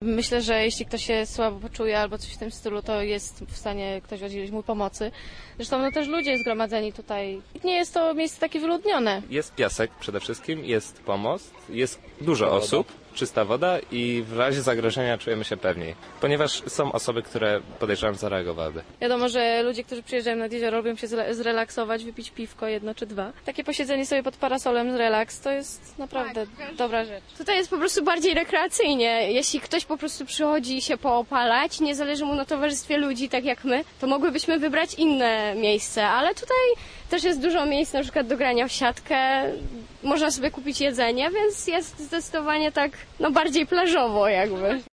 Myślę, że jeśli ktoś się słabo poczuje albo coś w tym stylu, to jest w stanie ktoś udzielić mu pomocy. Zresztą też ludzie zgromadzeni tutaj. Nie jest to miejsce takie wyludnione. Jest piasek przede wszystkim, jest pomost, jest dużo osób, czysta woda i w razie zagrożenia czujemy się pewniej. Ponieważ są osoby, które podejrzewam zareagowałyby. Wiadomo, że ludzie, którzy przyjeżdżają nad jezioro, lubią się zrelaksować, wypić piwko jedno czy dwa. Takie posiedzenie sobie pod parasolem z relaks to jest naprawdę dobra rzecz. Tutaj jest po prostu bardziej rekreacyjnie. Jeśli ktoś po prostu przychodzi się poopalać, nie zależy mu na towarzystwie ludzi, tak jak my, to mogłybyśmy wybrać inne miejsce, ale tutaj też jest dużo miejsc na przykład do grania w siatkę, można sobie kupić jedzenie, więc jest zdecydowanie tak, bardziej plażowo jakby.